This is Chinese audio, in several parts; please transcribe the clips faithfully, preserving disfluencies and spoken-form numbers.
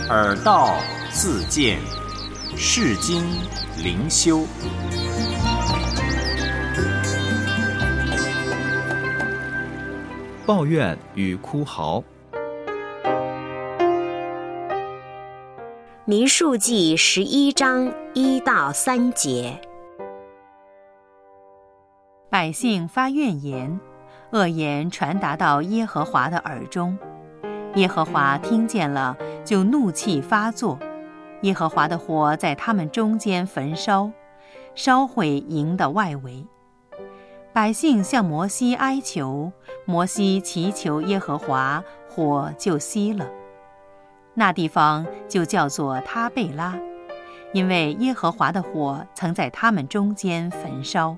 耳道自见，世经灵修。 抱怨与哭嚎。 民数记十一章一到三节。 百姓发怨言，恶言传达到耶和华的耳中，耶和华听见了，就怒气发作，耶和华的火在他们中间焚烧，烧毁营的外围。百姓向摩西哀求，摩西祈求耶和华，火就熄了。那地方就叫做他贝拉，因为耶和华的火曾在他们中间焚烧。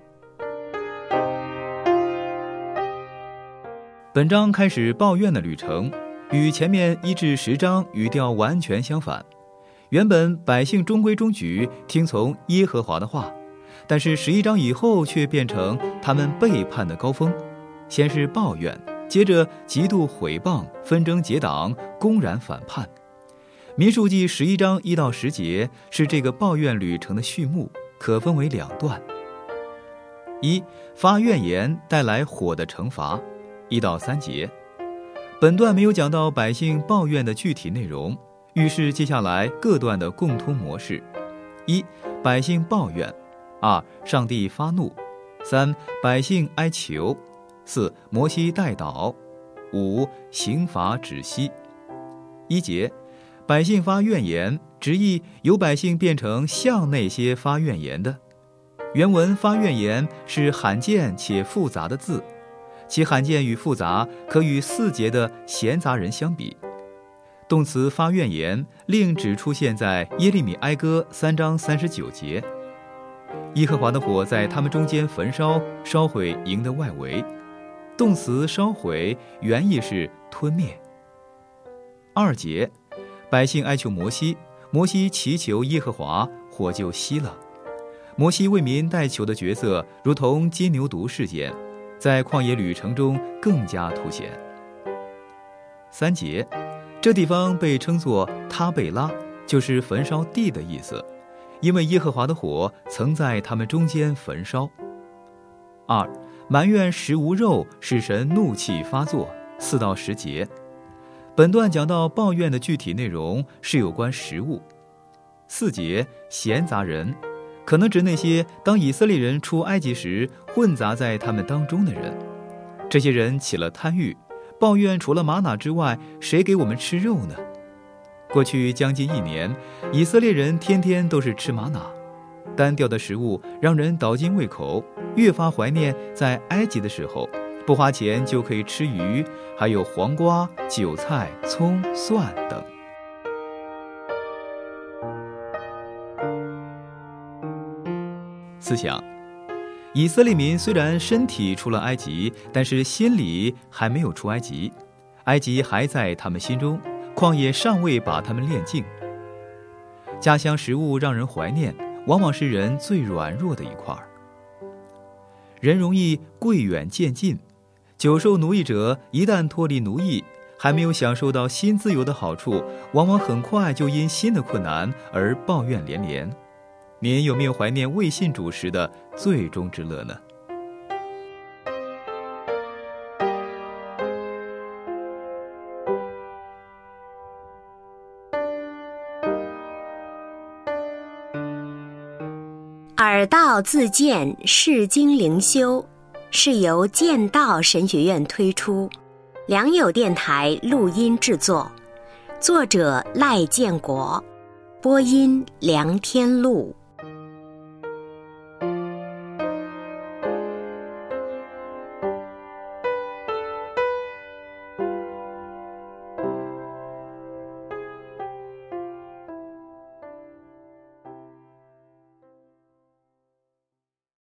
本章开始抱怨的旅程，与前面一至十章语调完全相反。原本百姓中规中矩，听从耶和华的话，但是十一章以后却变成他们背叛的高峰。先是抱怨，接着极度毁谤，纷争结党，公然反叛。民数记十一章一到十节是这个抱怨旅程的序幕，可分为两段。一、发怨言带来火的惩罚，一到三节。本段没有讲到百姓抱怨的具体内容，预示接下来各段的共通模式：一、百姓抱怨；二、上帝发怒；三、百姓哀求；四、摩西代祷；五、刑罚止息。一节，百姓发怨言，直译由百姓变成向那些发怨言的。原文发怨言是罕见且复杂的字，其罕见与复杂可与四节的闲杂人相比。动词发怨言另只出现在耶利米哀歌三章三十九节。耶和华的火在他们中间焚烧，烧毁营的外围。动词烧毁原意是吞灭。二节，百姓哀求摩西，摩西祈求耶和华，火就熄了。摩西为民代求的角色如同金牛犊事件，在旷野旅程中更加凸显。三节，这地方被称作他贝拉，就是焚烧地的意思，因为耶和华的火曾在他们中间焚烧。二、埋怨食无肉，使神怒气发作，四到十节。本段讲到抱怨的具体内容是有关食物。四节，闲杂人，可能指那些当以色列人出埃及时混杂在他们当中的人。这些人起了贪欲，抱怨除了玛瑙之外，谁给我们吃肉呢？过去将近一年，以色列人天天都是吃玛瑙，单调的食物让人倒尽胃口，越发怀念在埃及的时候，不花钱就可以吃鱼，还有黄瓜、韭菜、葱、蒜等。思想：以色列民虽然身体出了埃及，但是心里还没有出埃及，埃及还在他们心中，旷野尚未把他们炼净。家乡食物让人怀念，往往是人最软弱的一块。人容易贵远渐近，久受奴役者一旦脱离奴役，还没有享受到新自由的好处，往往很快就因新的困难而抱怨连连。您有没有怀念未信主时的最终之乐呢？ 耳道自见，世经灵修是由剑道神学院推出，良友电台录音制作，作者赖建国，播音梁天禄。